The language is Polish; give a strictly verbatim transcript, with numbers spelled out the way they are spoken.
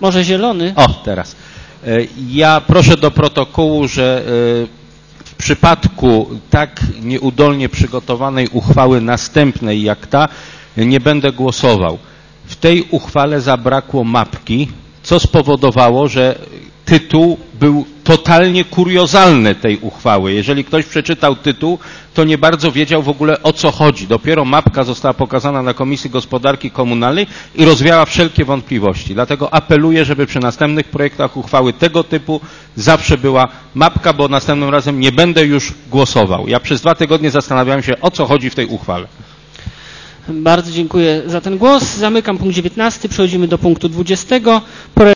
Może zielony? O, teraz. Ja proszę do protokołu, że w przypadku tak nieudolnie przygotowanej uchwały następnej jak ta nie będę głosował. W tej uchwale zabrakło mapki, co spowodowało, że tytuł był totalnie kuriozalny tej uchwały. Jeżeli ktoś przeczytał tytuł, to nie bardzo wiedział w ogóle o co chodzi. Dopiero mapka została pokazana na Komisji Gospodarki Komunalnej i rozwiała wszelkie wątpliwości. Dlatego apeluję, żeby przy następnych projektach uchwały tego typu zawsze była mapka, bo następnym razem nie będę już głosował. Ja przez dwa tygodnie zastanawiałem się, o co chodzi w tej uchwale. Bardzo dziękuję za ten głos. Zamykam punkt dziewiętnasty. Przechodzimy do punktu dwudziestego.